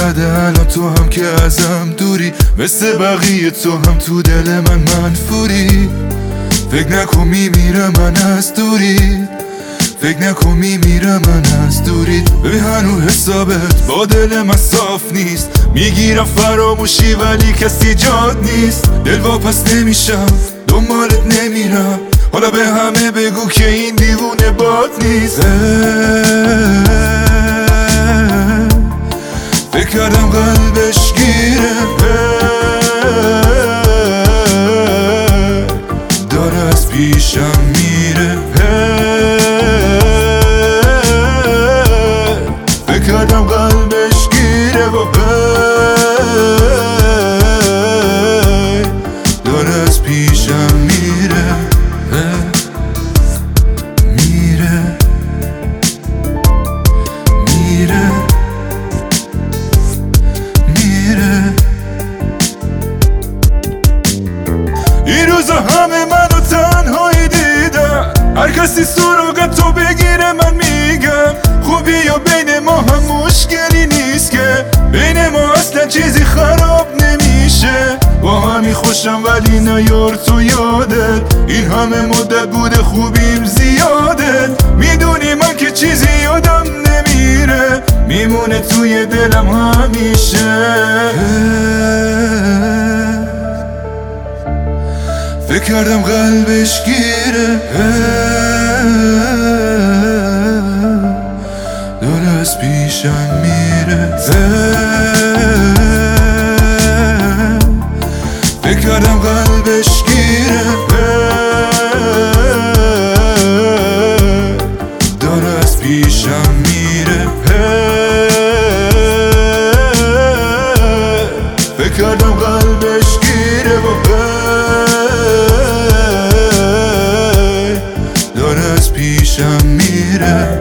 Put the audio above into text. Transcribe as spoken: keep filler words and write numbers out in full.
زده الان تو هم که ازم دوری، مثل بقیه تو هم تو دل من منفوری. فکر نکن میمیرم من از دوری، فکر نکن میمیرم من از دوری. ببین هنو حسابت با دل من صاف نیست، میگیرم فراموشی ولی کسی جاد نیست. دل واپس نمیشم دنبالت نمیرم، حالا به همه بگو که این دیوونه باد نیست. فکر کردم قلبش گیره، داره از پیشم میره. فکر کردم قلبش گیره و داره از پیشم میره میره میره میره. این روزا همه منو تنهایی دیدن، هر کسی سراغ تو بگیره من میگم خوبی یا بین ما هم مشکلی نیست که، بین ما اصلا چیزی خراب نمیشه. با همی خوشم ولی نیار تو یادت، این همه مدت بوده خوبیم زیادت. میدونی من که چیزی یادم نمیره، میمونه توی دلم همیشه. فکر کردم قلبش گیره، داره از پیشم میره. فکر کردم قلبش گیره، داره از پیشم میره. فکر کردم قلبش گیره و داره از پیشم میره.